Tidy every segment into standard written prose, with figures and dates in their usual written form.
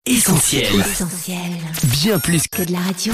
Essentiel. Bien plus que de la radio.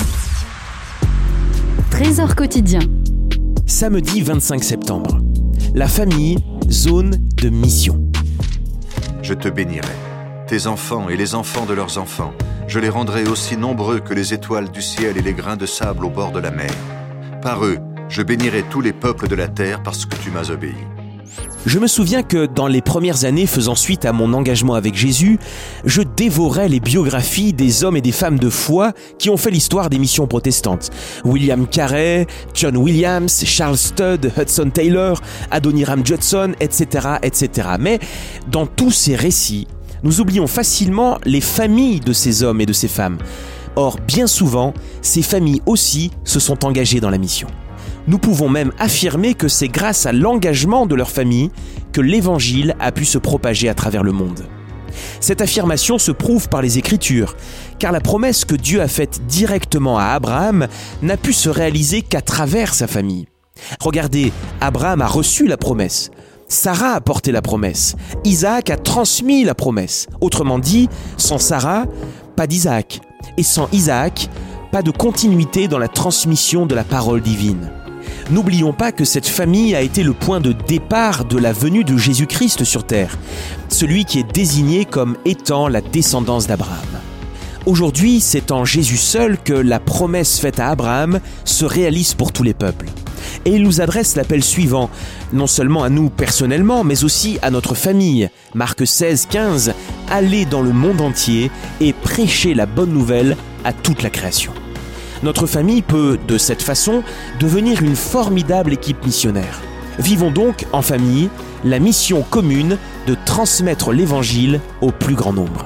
Trésor quotidien. Samedi 25 septembre. La famille, zone de mission. Je te bénirai, tes enfants et les enfants de leurs enfants. Je les rendrai aussi nombreux que les étoiles du ciel et les grains de sable au bord de la mer. Par eux, je bénirai tous les peuples de la terre parce que tu m'as obéi. Je me souviens que dans les premières années faisant suite à mon engagement avec Jésus, je dévorais les biographies des hommes et des femmes de foi qui ont fait l'histoire des missions protestantes. William Carey, John Williams, Charles Studd, Hudson Taylor, Adoniram Judson, etc., etc. Mais dans tous ces récits, nous oublions facilement les familles de ces hommes et de ces femmes. Or, bien souvent, ces familles aussi se sont engagées dans la mission. Nous pouvons même affirmer que c'est grâce à l'engagement de leur famille que l'Évangile a pu se propager à travers le monde. Cette affirmation se prouve par les Écritures, car la promesse que Dieu a faite directement à Abraham n'a pu se réaliser qu'à travers sa famille. Regardez, Abraham a reçu la promesse, Sarah a porté la promesse, Isaac a transmis la promesse. Autrement dit, sans Sarah, pas d'Isaac, et sans Isaac, pas de continuité dans la transmission de la parole divine. N'oublions pas que cette famille a été le point de départ de la venue de Jésus-Christ sur terre, celui qui est désigné comme étant la descendance d'Abraham. Aujourd'hui, c'est en Jésus seul que la promesse faite à Abraham se réalise pour tous les peuples. Et il nous adresse l'appel suivant, non seulement à nous personnellement, mais aussi à notre famille. Marc 16, 15, « Allez dans le monde entier et prêchez la bonne nouvelle à toute la création ». Notre famille peut, de cette façon, devenir une formidable équipe missionnaire. Vivons donc, en famille, la mission commune de transmettre l'Évangile au plus grand nombre.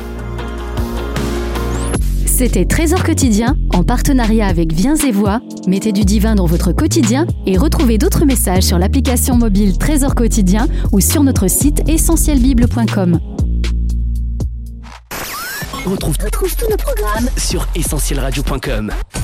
C'était Trésor quotidien, en partenariat avec Viens et Voix. Mettez du divin dans votre quotidien et retrouvez d'autres messages sur l'application mobile Trésor quotidien ou sur notre site essentielbible.com. On retrouve tous nos programmes sur essentielradio.com.